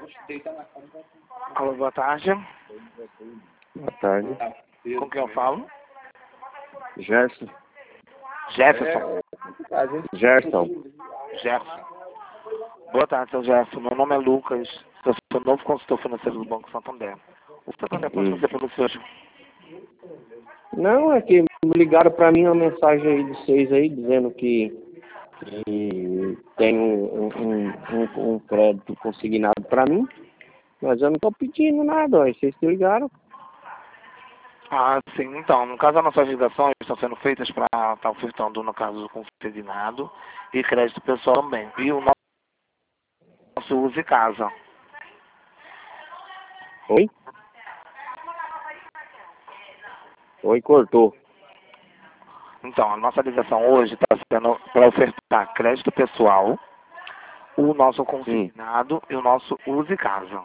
Alô, boa tarde. Boa tarde. Com quem eu falo? Gerson. Jefferson. Gerson. Jefferson. Boa tarde, seu Jefferson. Meu nome é Lucas. Eu sou novo consultor financeiro do Banco Santander. O Santander pode fazer para você hoje? Não, é que ligaram para mim uma mensagem aí de vocês aí, dizendo que tem um crédito consignado para mim, mas eu não estou pedindo nada, ó. Vocês que ligaram. Ah, sim. Então, no caso, as nossas ligações estão sendo feitas para estar ofertando, no caso, do consignado e crédito pessoal também. E o nosso uso e casa. Oi? Oi, cortou. Então, a nossa ligação hoje está sendo para ofertar crédito pessoal, o nosso consignado e o nosso uso e casa.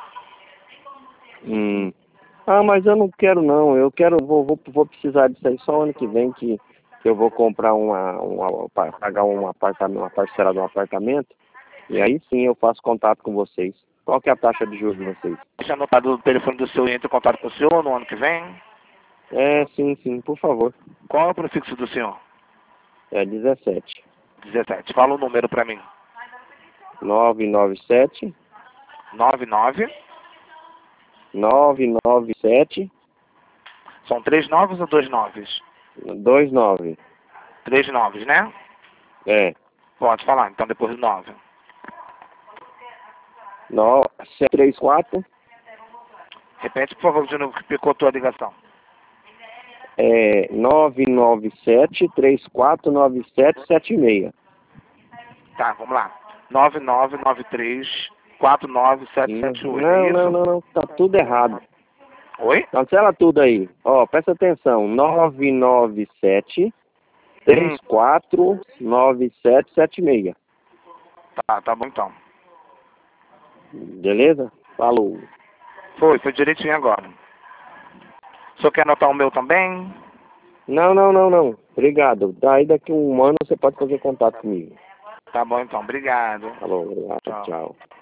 Ah, mas eu não quero não. Eu quero, vou precisar disso aí só ano que vem que eu vou comprar pagar uma parcela de um apartamento. E aí sim eu faço contato com vocês. Qual que é a taxa de juros de vocês? Deixa anotado o telefone do senhor e entre em contato com o senhor no ano que vem. É, sim, por favor. Qual é o prefixo do senhor? É 17. 17. Fala o número para mim. 997 99. 997 São 3 novos ou 2 noves? 29. 3 noves, né? É. Pode falar, então depois do 9. 734 Repete, por favor, Júnior, que picotou a ligação. 997 349776. Tá, vamos lá. 9993 49778, é isso? Não, tá tudo errado. Oi? Cancela tudo aí. Ó, presta atenção. 997 349776. Tá bom então. Beleza? Falou. Foi direitinho agora. O senhor quer anotar o meu também? Não. Obrigado. Daí daqui a um ano você pode fazer contato comigo. Tá bom então, obrigado. Falou, obrigado. Tchau. Tchau.